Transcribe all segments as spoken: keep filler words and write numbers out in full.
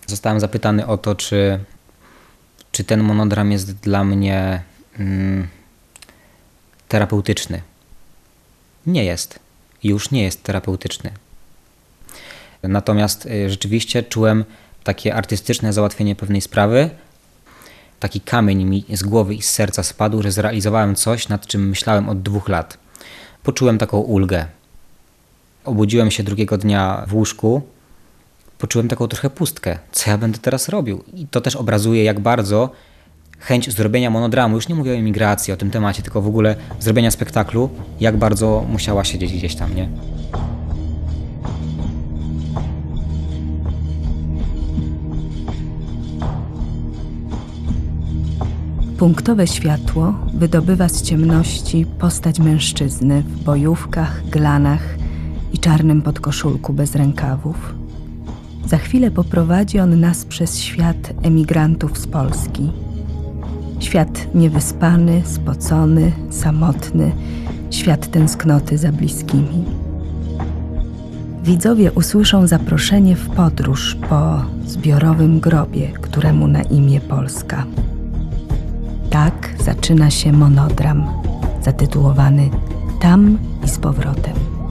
Zostałem zapytany o to, czy, czy ten monodram jest dla mnie mm, terapeutyczny. Nie jest. Już nie jest terapeutyczny. Natomiast y, rzeczywiście czułem takie artystyczne załatwienie pewnej sprawy. Taki kamień mi z głowy i z serca spadł, że zrealizowałem coś, nad czym myślałem od dwóch lat. Poczułem taką ulgę. Obudziłem się drugiego dnia w łóżku. Poczułem taką trochę pustkę. Co ja będę teraz robił? I to też obrazuje, jak bardzo chęć zrobienia monodramu, już nie mówię o emigracji, o tym temacie, tylko w ogóle zrobienia spektaklu, jak bardzo musiała siedzieć gdzieś tam, nie? Punktowe światło wydobywa z ciemności postać mężczyzny w bojówkach, glanach i czarnym podkoszulku bez rękawów. Za chwilę poprowadzi on nas przez świat emigrantów z Polski. Świat niewyspany, spocony, samotny, świat tęsknoty za bliskimi. Widzowie usłyszą zaproszenie w podróż po zbiorowym grobie, któremu na imię Polska. Tak zaczyna się monodram, zatytułowany Tam i z powrotem.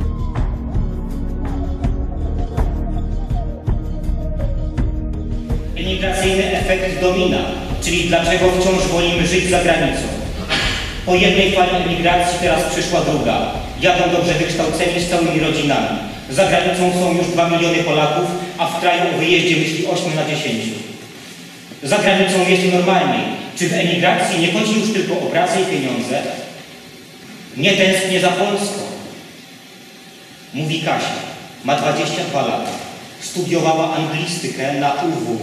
Emigracyjny efekt domina, czyli dlaczego wciąż wolimy żyć za granicą. Po jednej fali emigracji teraz przyszła druga. Jadą dobrze wykształceni z całymi rodzinami. Za granicą są już dwa miliony Polaków, a w kraju o wyjeździe myśli osiem na dziesięć. Za granicą jest normalniej. Czy w emigracji nie chodzi już tylko o pracę i pieniądze? Nie tęsknię za Polską. Mówi Kasia. Ma dwadzieścia dwa lata. Studiowała anglistykę na U W.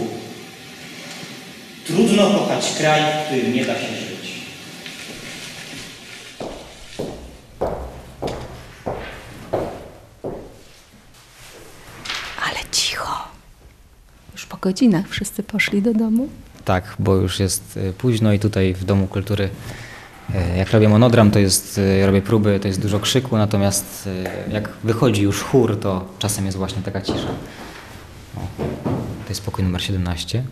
Trudno kochać kraj, w którym nie da się żyć. Ale cicho. Już po godzinach wszyscy poszli do domu? Tak, bo już jest późno i tutaj w Domu Kultury, jak robię monodram, to jest, robię próby, to jest dużo krzyku, natomiast jak wychodzi już chór, to czasem jest właśnie taka cisza. O, to jest pokój numer siedemnaście.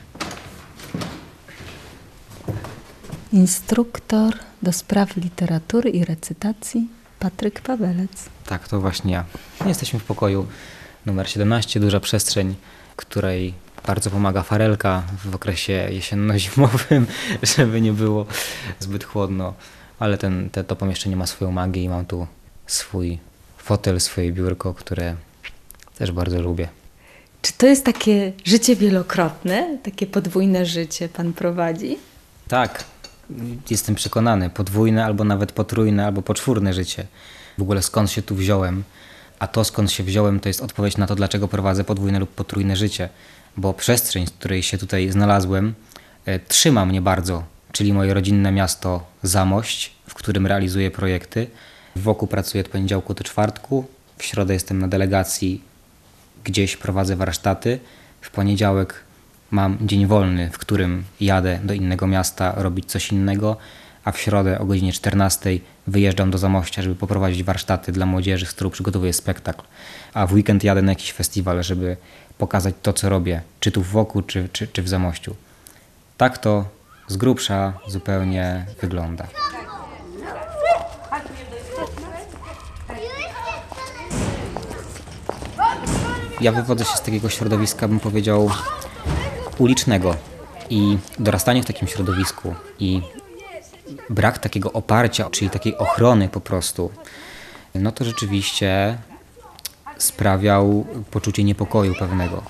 Instruktor do spraw literatury i recytacji Patryk Pawelec. Tak, to właśnie ja. Jesteśmy w pokoju numer siedemnaście, duża przestrzeń, której bardzo pomaga farelka w okresie jesienno-zimowym, żeby nie było zbyt chłodno, ale ten, te, to pomieszczenie ma swoją magię i mam tu swój fotel, swoje biurko, które też bardzo lubię. Czy to jest takie życie wielokrotne, takie podwójne życie pan prowadzi? Tak, jestem przekonany, podwójne albo nawet potrójne albo poczwórne życie. W ogóle skąd się tu wziąłem, a to skąd się wziąłem to jest odpowiedź na to, dlaczego prowadzę podwójne lub potrójne życie. Bo przestrzeń, z której się tutaj znalazłem, e, trzyma mnie bardzo, czyli moje rodzinne miasto Zamość, w którym realizuję projekty. Wokół pracuję od poniedziałku do czwartku, w środę jestem na delegacji, gdzieś prowadzę warsztaty, w poniedziałek mam dzień wolny, w którym jadę do innego miasta robić coś innego, a w środę o godzinie czternastej wyjeżdżam do Zamościa, żeby poprowadzić warsztaty dla młodzieży, z którą przygotowuję spektakl. A w weekend jadę na jakiś festiwal, żeby pokazać to, co robię, czy tu wokół, czy, czy, czy w Zamościu. Tak to z grubsza zupełnie wygląda. Ja wywodzę się z takiego środowiska, bym powiedział, ulicznego. I dorastanie w takim środowisku i brak takiego oparcia, czyli takiej ochrony po prostu, no to rzeczywiście sprawiał poczucie niepokoju pewnego.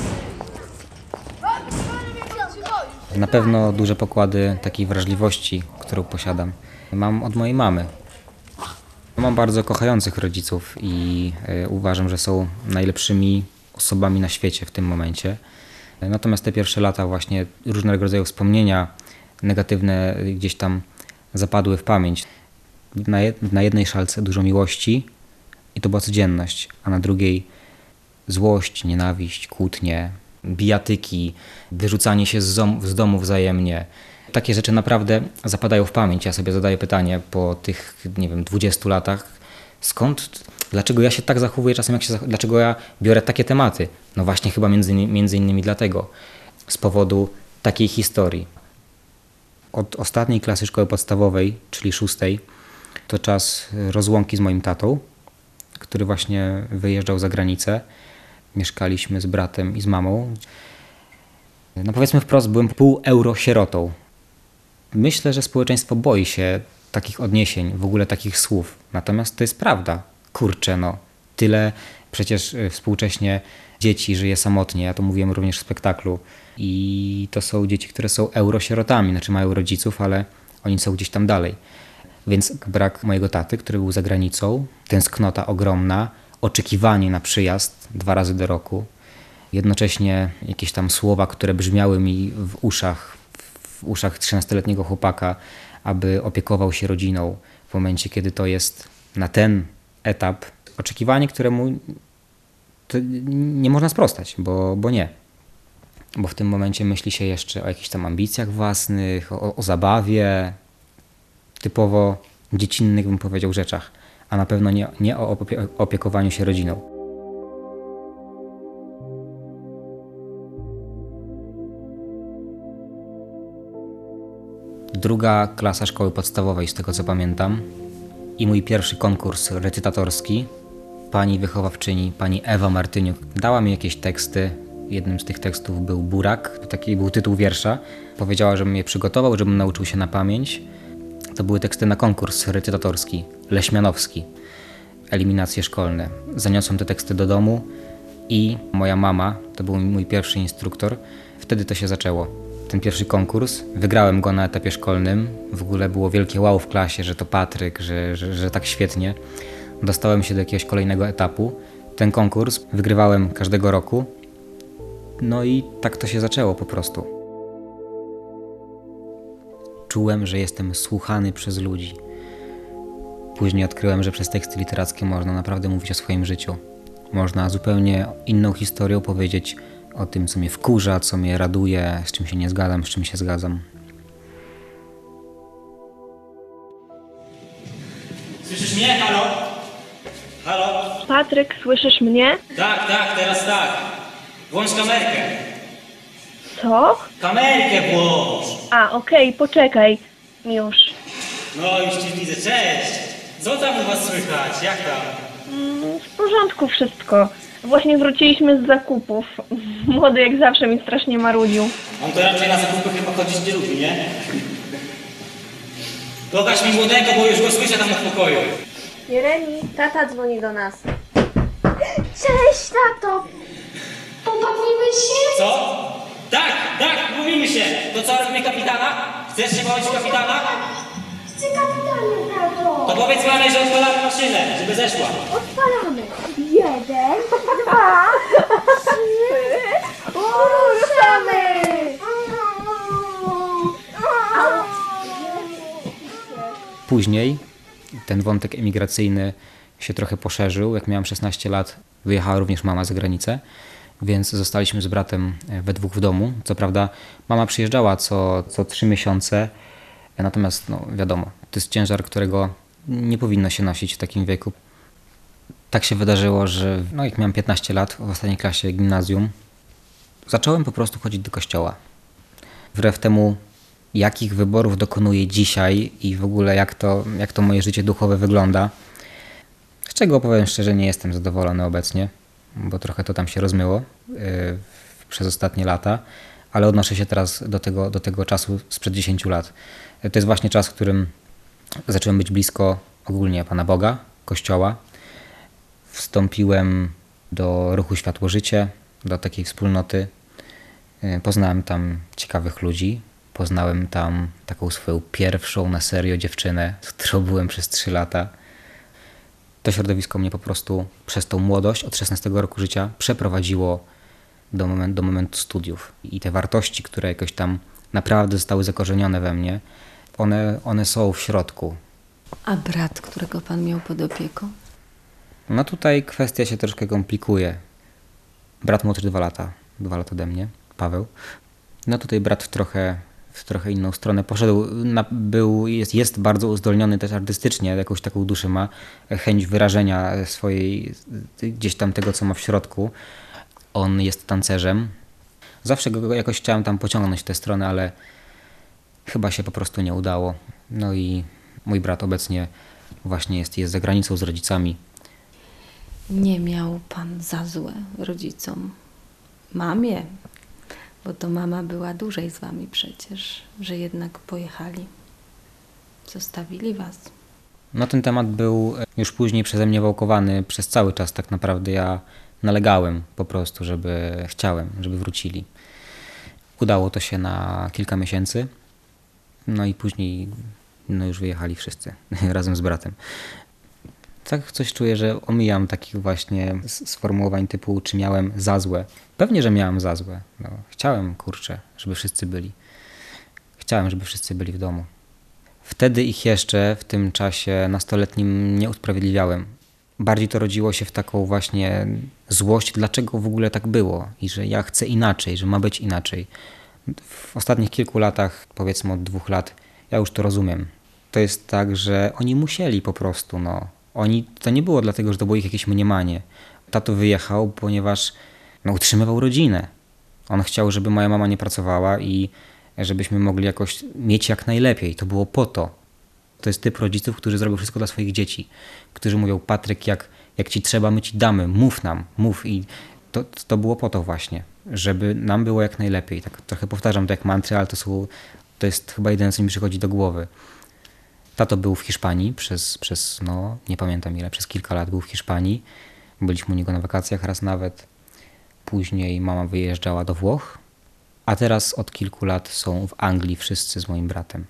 Na pewno duże pokłady takiej wrażliwości, którą posiadam, mam od mojej mamy. Mam bardzo kochających rodziców i y, uważam, że są najlepszymi osobami na świecie w tym momencie. Natomiast te pierwsze lata właśnie różnego rodzaju wspomnienia negatywne gdzieś tam zapadły w pamięć. Na, jed na jednej szalce dużo miłości i to była codzienność, a na drugiej złość, nienawiść, kłótnie, bijatyki, wyrzucanie się z, z domu wzajemnie. Takie rzeczy naprawdę zapadają w pamięć. Ja sobie zadaję pytanie po tych, nie wiem, dwudziestu latach, Skąd, dlaczego ja się tak zachowuję czasem, jak się zach- dlaczego ja biorę takie tematy? No właśnie chyba między, między innymi dlatego, z powodu takiej historii. Od ostatniej klasy szkoły podstawowej, czyli szóstej, to czas rozłąki z moim tatą, który właśnie wyjeżdżał za granicę. Mieszkaliśmy z bratem i z mamą. No powiedzmy wprost, byłem pół euro-sierotą. Myślę, że społeczeństwo boi się takich odniesień, w ogóle takich słów. Natomiast to jest prawda. Kurczę, no. Tyle przecież współcześnie dzieci żyje samotnie. Ja to mówiłem również w spektaklu. I to są dzieci, które są eurosierotami. Znaczy mają rodziców, ale oni są gdzieś tam dalej. Więc brak mojego taty, który był za granicą, tęsknota ogromna, oczekiwanie na przyjazd dwa razy do roku. Jednocześnie jakieś tam słowa, które brzmiały mi w uszach, w uszach trzynastoletniego chłopaka, aby opiekował się rodziną w momencie, kiedy to jest na ten etap. Oczekiwanie, któremu to nie można sprostać, bo, bo nie. Bo w tym momencie myśli się jeszcze o jakichś tam ambicjach własnych, o, o zabawie, typowo dziecinnych, bym powiedział, rzeczach, a na pewno nie, nie o opie- opiekowaniu się rodziną. Druga klasa szkoły podstawowej, z tego co pamiętam, i mój pierwszy konkurs recytatorski. Pani wychowawczyni, pani Ewa Martyniuk, dała mi jakieś teksty. Jednym z tych tekstów był Burak, taki był tytuł wiersza. Powiedziała, żebym je przygotował, żebym nauczył się na pamięć. To były teksty na konkurs recytatorski, leśmianowski, eliminacje szkolne. Zaniosłem te teksty do domu i moja mama, to był mój pierwszy instruktor, wtedy to się zaczęło. Ten pierwszy konkurs, wygrałem go na etapie szkolnym, w ogóle było wielkie wow w klasie, że to Patryk, że, że, że tak świetnie. Dostałem się do jakiegoś kolejnego etapu. Ten konkurs wygrywałem każdego roku, no i tak to się zaczęło po prostu. Czułem, że jestem słuchany przez ludzi. Później odkryłem, że przez teksty literackie można naprawdę mówić o swoim życiu. Można zupełnie inną historię opowiedzieć o tym, co mnie wkurza, co mnie raduje, z czym się nie zgadzam, z czym się zgadzam. Słyszysz mnie? Halo? Halo? Patryk, słyszysz mnie? Tak, tak, teraz tak. Włącz kamerkę. Co? Kamerkę włącz! A, okej, poczekaj. Już. No już cię widzę, cześć! Co tam u was słychać? Jak tam? Mm, w porządku wszystko. Właśnie wróciliśmy z zakupów. Młody jak zawsze mi strasznie marudził. On to raczej na zakupy chyba chodzić nie lubi, nie? Pokaż mi młodego, bo już go słyszę tam w pokoju. Jeremi, tata dzwoni do nas. Cześć, tato! Pobawimy się? Co? Tak, tak, mówimy się! To co, robimy kapitana? Chcesz się bawić w kapitana? Chcę kapitanie, tato! To powiedz mamie, że odpalamy maszynę, żeby zeszła. Odpalamy. Jeden, dwa, trzy, ruszamy! Później ten wątek emigracyjny się trochę poszerzył. Jak miałem szesnaście lat, wyjechała również mama za granicę, więc zostaliśmy z bratem we dwóch w domu. Co prawda mama przyjeżdżała co, co trzy miesiące, natomiast no, wiadomo, to jest ciężar, którego nie powinno się nosić w takim wieku. Tak się wydarzyło, że no, jak miałem piętnaście lat, w ostatniej klasie gimnazjum, zacząłem po prostu chodzić do kościoła. Wbrew temu, jakich wyborów dokonuję dzisiaj i w ogóle jak to, jak to moje życie duchowe wygląda, z czego powiem szczerze, nie jestem zadowolony obecnie, bo trochę to tam się rozmyło yy, przez ostatnie lata, ale odnoszę się teraz do tego, do tego czasu sprzed dziesięciu lat. To jest właśnie czas, w którym zacząłem być blisko ogólnie Pana Boga, Kościoła. Wstąpiłem do ruchu Światło Życie, do takiej wspólnoty. Yy, poznałem tam ciekawych ludzi. Poznałem tam taką swoją pierwszą na serio dziewczynę, z którą byłem przez trzy lata. To środowisko mnie po prostu przez tą młodość od szesnastego roku życia przeprowadziło do, moment, do momentu studiów. I te wartości, które jakoś tam naprawdę zostały zakorzenione we mnie, one, one są w środku. A brat, którego pan miał pod opieką? No tutaj kwestia się troszkę komplikuje. Brat młodszy dwa lata, dwa lata ode mnie, Paweł. No tutaj brat trochę w trochę inną stronę poszedł. Na, był, jest, jest bardzo uzdolniony też artystycznie, jakąś taką duszę ma, chęć wyrażenia swojej, gdzieś tam tego, co ma w środku. On jest tancerzem. Zawsze go jakoś chciałem tam pociągnąć w tę stronę, ale chyba się po prostu nie udało. No i mój brat obecnie właśnie jest, jest za granicą z rodzicami. Nie miał pan za złe rodzicom. Mamie, bo to mama była dłużej z wami przecież, że jednak pojechali. Zostawili was. No ten temat był już później przeze mnie wałkowany przez cały czas. Tak naprawdę ja nalegałem po prostu, żeby chciałem, żeby wrócili. Udało to się na kilka miesięcy. No i później no już wyjechali wszyscy razem z bratem. Tak coś czuję, że omijam takich właśnie sformułowań typu, czy miałem za złe. Pewnie, że miałem za złe. No, chciałem, kurczę, żeby wszyscy byli. Chciałem, żeby wszyscy byli w domu. Wtedy ich jeszcze w tym czasie nastoletnim nie usprawiedliwiałem. Bardziej to rodziło się w taką właśnie złość, dlaczego w ogóle tak było i że ja chcę inaczej, że ma być inaczej. W ostatnich kilku latach, powiedzmy od dwóch lat, ja już to rozumiem. To jest tak, że oni musieli po prostu, no. Oni, to nie było dlatego, że to było ich jakieś mniemanie. Tato wyjechał, ponieważ no, utrzymywał rodzinę. On chciał, żeby moja mama nie pracowała i żebyśmy mogli jakoś mieć jak najlepiej. To było po to. To jest typ rodziców, którzy zrobią wszystko dla swoich dzieci. Którzy mówią, Patryk, jak, jak ci trzeba, my ci damy. Mów nam, mów. I to, to było po to właśnie, żeby nam było jak najlepiej. Tak trochę powtarzam to jak mantrę, ale to, są, to jest chyba jedyne, co mi przychodzi do głowy. Tato był w Hiszpanii przez, przez, no nie pamiętam ile, przez kilka lat był w Hiszpanii. Byliśmy u niego na wakacjach raz nawet. Później mama wyjeżdżała do Włoch. A teraz od kilku lat są w Anglii wszyscy z moim bratem.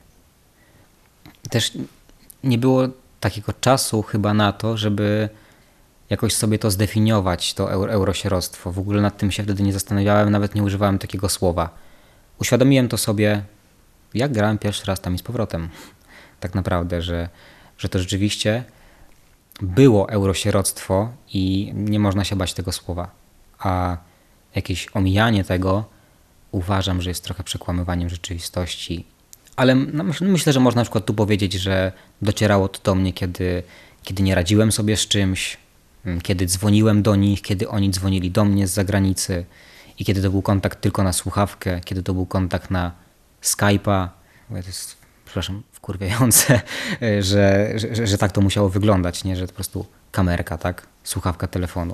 Też nie było takiego czasu chyba na to, żeby jakoś sobie to zdefiniować, to euro, eurosieroctwo. W ogóle nad tym się wtedy nie zastanawiałem, nawet nie używałem takiego słowa. Uświadomiłem to sobie, jak grałem pierwszy raz tam i z powrotem. Tak naprawdę, że, że to rzeczywiście było eurosieroctwo i nie można się bać tego słowa. A jakieś omijanie tego uważam, że jest trochę przekłamywaniem rzeczywistości. Ale no, myślę, że można na przykład tu powiedzieć, że docierało to do mnie, kiedy, kiedy nie radziłem sobie z czymś, kiedy dzwoniłem do nich, kiedy oni dzwonili do mnie z zagranicy i kiedy to był kontakt tylko na słuchawkę, kiedy to był kontakt na Skype'a. To jest, przepraszam, wkurwiające, że, że, że tak to musiało wyglądać, nie? Że to po prostu kamerka, tak? Słuchawka telefonu.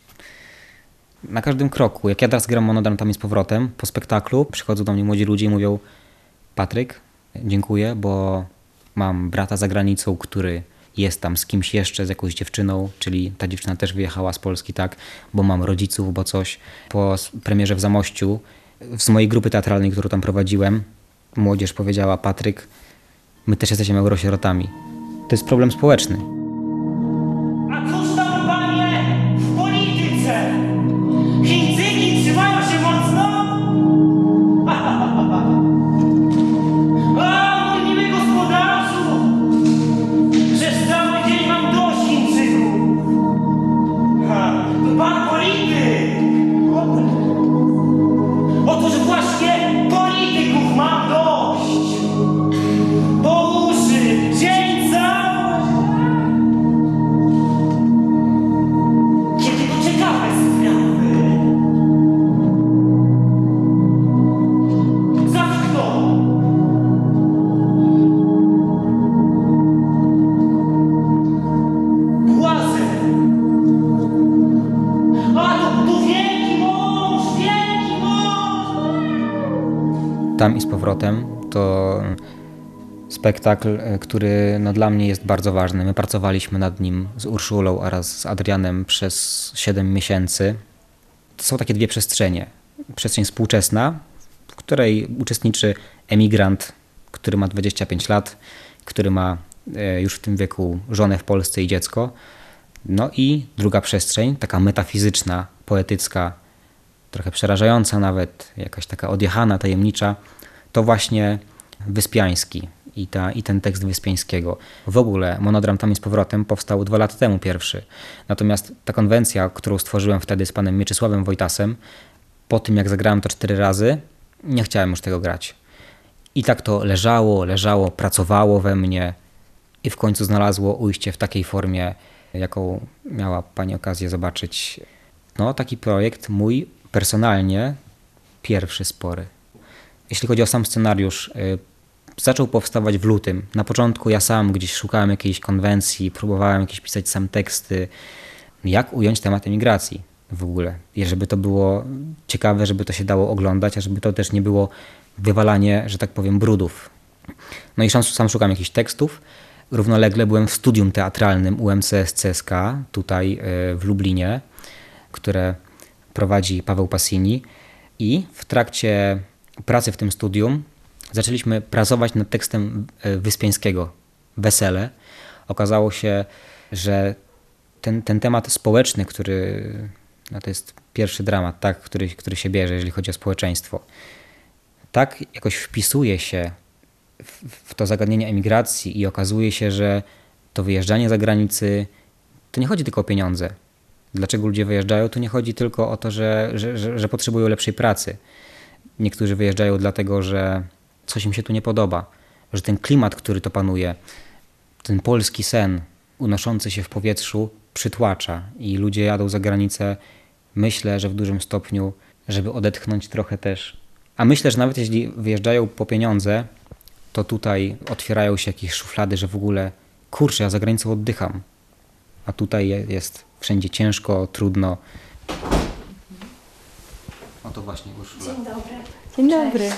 Na każdym kroku, jak ja teraz gram Monodram tam i z powrotem, po spektaklu przychodzą do mnie młodzi ludzie i mówią, Patryk, dziękuję, bo mam brata za granicą, który jest tam z kimś jeszcze, z jakąś dziewczyną, czyli ta dziewczyna też wyjechała z Polski, tak, bo mam rodziców, bo coś. Po premierze w Zamościu, z mojej grupy teatralnej, którą tam prowadziłem, młodzież powiedziała, Patryk, my też jesteśmy eurosierotami. To jest problem społeczny. A cóż tam, panie, w polityce? Chińczyki trzymają się mocno? A, mój miły gospodarzu, że cały dzień mam dość Chińczyków. Ha, to pan polityk. Otóż właśnie polityków mam dość. Po uszy, dzień cały. Kiedy to ciekawe sprawy. Za kto? Błazen. A to, to wielki mąż, wielki mąż. Tam i z powrotem to spektakl, który no, dla mnie jest bardzo ważny. My pracowaliśmy nad nim z Urszulą oraz z Adrianem przez siedem miesięcy. To są takie dwie przestrzenie. Przestrzeń współczesna, w której uczestniczy emigrant, który ma dwadzieścia pięć lat, który ma już w tym wieku żonę w Polsce i dziecko. No i druga przestrzeń, taka metafizyczna, poetycka, trochę przerażająca nawet, jakaś taka odjechana, tajemnicza, to właśnie Wyspiański i, ta, i ten tekst Wyspiańskiego. W ogóle Monodram tam i z powrotem powstał dwa lata temu pierwszy. Natomiast ta konwencja, którą stworzyłem wtedy z panem Mieczysławem Wojtasem, po tym jak zagrałem to cztery razy, nie chciałem już tego grać. I tak to leżało, leżało, pracowało we mnie i w końcu znalazło ujście w takiej formie, jaką miała Pani okazję zobaczyć. No, taki projekt mój personalnie pierwszy spory. Jeśli chodzi o sam scenariusz, y, zaczął powstawać w lutym. Na początku ja sam gdzieś szukałem jakiejś konwencji, próbowałem jakieś pisać sam teksty, jak ująć temat emigracji w ogóle. I żeby to było ciekawe, żeby to się dało oglądać, a żeby to też nie było wywalanie, że tak powiem, brudów. No i sam, sam szukam jakichś tekstów. Równolegle byłem w studium teatralnym U M C S C S K tutaj y, w Lublinie, które prowadzi Paweł Passini. I w trakcie pracy w tym studium zaczęliśmy pracować nad tekstem Wyspiańskiego Wesele. Okazało się, że ten, ten temat społeczny, który no to jest pierwszy dramat, tak, który, który się bierze, jeżeli chodzi o społeczeństwo, tak jakoś wpisuje się w, w to zagadnienie emigracji i okazuje się, że to wyjeżdżanie za granicy, to nie chodzi tylko o pieniądze. Dlaczego ludzie wyjeżdżają? Tu nie chodzi tylko o to, że, że, że, że potrzebują lepszej pracy. Niektórzy wyjeżdżają dlatego, że coś im się tu nie podoba, że ten klimat, który to panuje, ten polski sen unoszący się w powietrzu przytłacza i ludzie jadą za granicę, myślę, że w dużym stopniu, żeby odetchnąć trochę też. A myślę, że nawet jeśli wyjeżdżają po pieniądze, to tutaj otwierają się jakieś szuflady, że w ogóle kurczę, ja za granicą oddycham, a tutaj jest wszędzie ciężko, trudno. O to właśnie Urszula. Dzień dobry. Dzień dobry.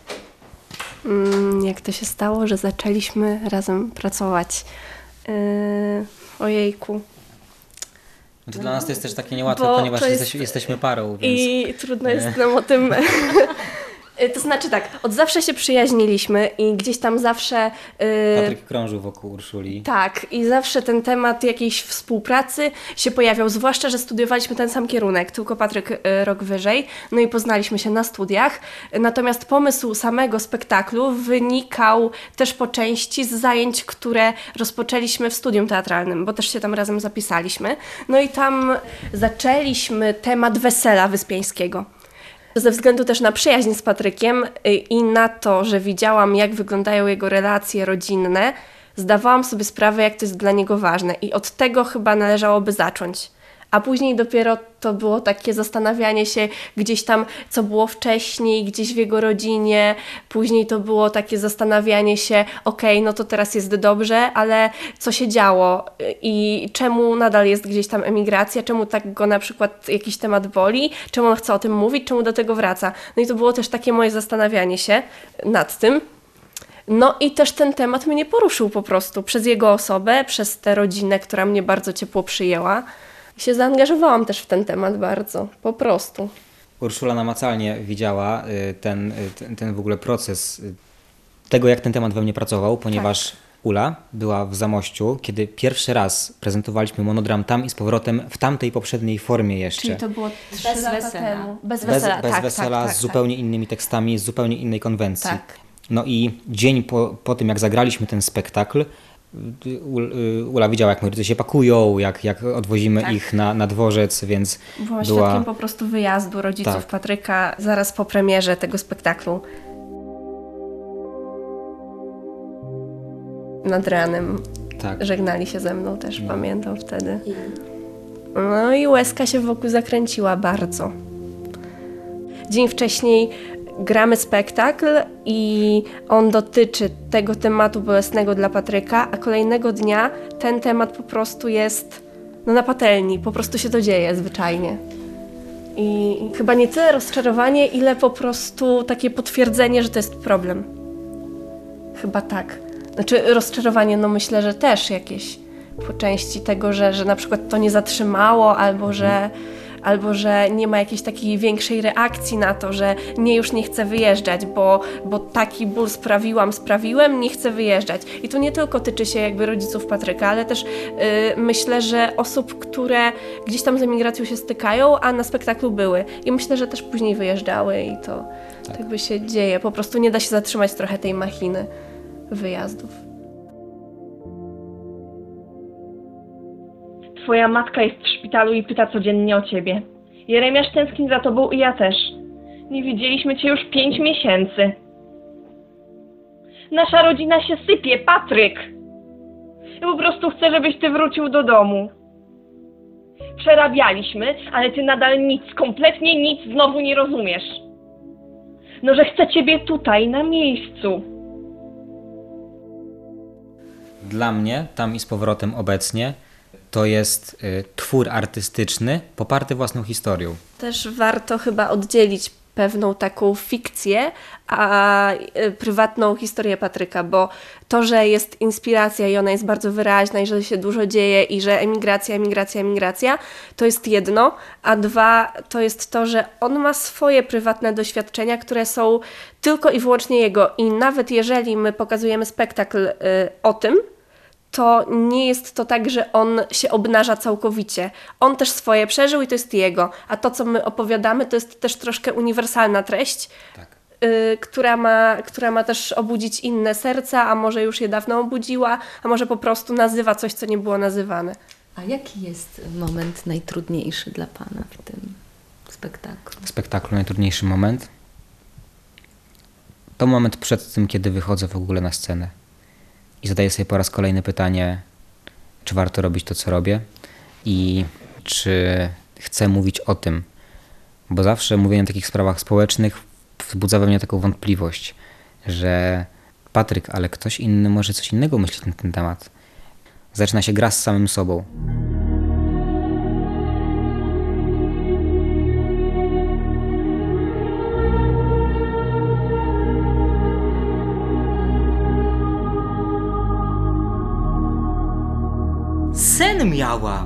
Mm, jak to się stało, że zaczęliśmy razem pracować? Yy, ojejku. Znaczy dla nas to jest też takie niełatwe, Bo ponieważ to jest- jesteś, jesteśmy parą, więc... I trudno jest nam o tym... To znaczy tak, od zawsze się przyjaźniliśmy i gdzieś tam zawsze... Yy, Patryk krążył wokół Urszuli. Tak, i zawsze ten temat jakiejś współpracy się pojawiał, zwłaszcza, że studiowaliśmy ten sam kierunek, tylko Patryk y, rok wyżej, no i poznaliśmy się na studiach. Natomiast pomysł samego spektaklu wynikał też po części z zajęć, które rozpoczęliśmy w studium teatralnym, bo też się tam razem zapisaliśmy. No i tam zaczęliśmy temat wesela Wyspiańskiego. Ze względu też na przyjaźń z Patrykiem i na to, że widziałam, jak wyglądają jego relacje rodzinne, zdawałam sobie sprawę, jak to jest dla niego ważne i od tego chyba należałoby zacząć. A później dopiero to było takie zastanawianie się gdzieś tam, co było wcześniej, gdzieś w jego rodzinie. Później to było takie zastanawianie się, okej, okay, no to teraz jest dobrze, ale co się działo i czemu nadal jest gdzieś tam emigracja, czemu tak go na przykład jakiś temat boli, czemu on chce o tym mówić, czemu do tego wraca. No i to było też takie moje zastanawianie się nad tym. No i też ten temat mnie poruszył po prostu przez jego osobę, przez tę rodzinę, która mnie bardzo ciepło przyjęła. I się zaangażowałam też w ten temat bardzo, po prostu. Urszula namacalnie widziała y, ten, y, ten, ten w ogóle proces y, tego, jak ten temat we mnie pracował, ponieważ tak. Ula była w Zamościu, kiedy pierwszy raz prezentowaliśmy monodram tam i z powrotem w tamtej poprzedniej formie jeszcze. Czyli to było trzy Bez lata wesela. temu. Bez Bez, wesela, bez tak, wesela, tak, tak, z zupełnie tak. innymi tekstami, z zupełnie innej konwencji. Tak. No i dzień po, po tym, jak zagraliśmy ten spektakl, Ula widziała, jak moi rodzice się pakują, jak, jak odwozimy Tak. ich na, na dworzec, więc Byłam była... świadkiem po prostu wyjazdu rodziców Tak. Patryka zaraz po premierze tego spektaklu. Nad ranem Tak. żegnali się ze mną też, No. pamiętam wtedy. No i łezka się wokół zakręciła bardzo. Dzień wcześniej gramy spektakl i on dotyczy tego tematu bolesnego dla Patryka, a kolejnego dnia ten temat po prostu jest no, na patelni, po prostu się to dzieje zwyczajnie. I chyba nie tyle rozczarowanie, ile po prostu takie potwierdzenie, że to jest problem. Chyba tak. Znaczy rozczarowanie, no myślę, że też jakieś po części tego, że, że na przykład to nie zatrzymało, albo że, albo że nie ma jakiejś takiej większej reakcji na to, że nie, już nie chcę wyjeżdżać, bo, bo taki ból sprawiłam, sprawiłem, nie chcę wyjeżdżać. I to nie tylko tyczy się jakby rodziców Patryka, ale też yy, myślę, że osób, które gdzieś tam z emigracją się stykają, a na spektaklu były. I myślę, że też później wyjeżdżały i to tak jakby się dzieje. Po prostu nie da się zatrzymać trochę tej machiny wyjazdów. Twoja matka jest w szpitalu i pyta codziennie o ciebie. Jeremiasz tęskni za tobą i ja też. Nie widzieliśmy cię już pięć miesięcy. Nasza rodzina się sypie, Patryk! Ja po prostu chcę, żebyś ty wrócił do domu. Przerabialiśmy, ale ty nadal nic, kompletnie nic znowu nie rozumiesz. No, że chcę ciebie tutaj, na miejscu. Dla mnie, tam i z powrotem obecnie, to jest y, twór artystyczny poparty własną historią. Też warto chyba oddzielić pewną taką fikcję, a y, prywatną historię Patryka, bo to, że jest inspiracja i ona jest bardzo wyraźna i że się dużo dzieje i że emigracja, emigracja, emigracja, to jest jedno, a dwa, to jest to, że on ma swoje prywatne doświadczenia, które są tylko i wyłącznie jego i nawet jeżeli my pokazujemy spektakl y, o tym, to nie jest to tak, że on się obnaża całkowicie. On też swoje przeżył i to jest jego. A to, co my opowiadamy, to jest też troszkę uniwersalna treść, Tak. y, która ma, która ma też obudzić inne serca, a może już je dawno obudziła, a może po prostu nazywa coś, co nie było nazywane. A jaki jest moment najtrudniejszy dla Pana w tym spektaklu? W spektaklu najtrudniejszy moment to moment przed tym, kiedy wychodzę w ogóle na scenę i zadaję sobie po raz kolejny pytanie, czy warto robić to, co robię i czy chcę mówić o tym, bo zawsze mówienie o takich sprawach społecznych wzbudza we mnie taką wątpliwość, że Patryk, ale ktoś inny może coś innego myśleć na ten temat. Zaczyna się gra z samym sobą. Sen miałam.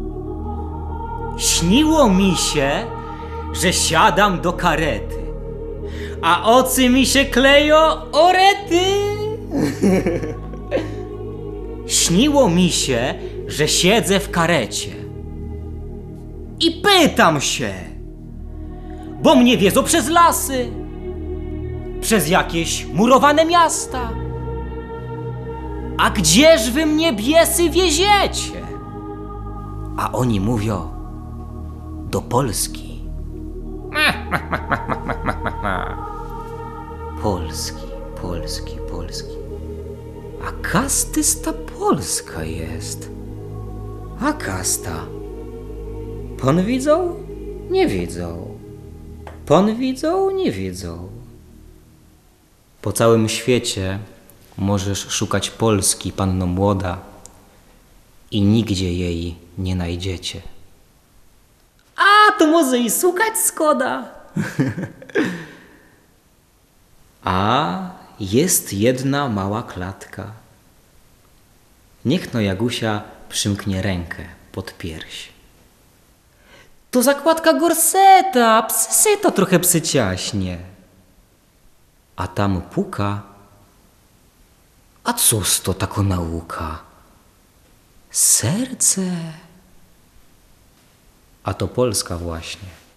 Śniło mi się, że siadam do karety, a oczy mi się kleją o rety. Śniło mi się, że siedzę w karecie i pytam się, bo mnie wiedzą przez lasy, przez jakieś murowane miasta. A gdzież wy mnie, biesy, wieziecie? A oni mówią, do Polski. Polski, Polski, Polski. A kastysta Polska jest. A kasta. Pan widzą? Nie widzą. Pan widzą? Nie widzą. Po całym świecie możesz szukać Polski, panno młoda, i nigdzie jej nie znajdziecie. A, to może i szukać szkoda. A jest jedna mała klatka. Niech no Jagusia przymknie rękę pod pierś. To zakładka gorseta, psy to trochę psyciaśnie. A tam puka. A cóż to tako nauka? Serce. A to Polska właśnie.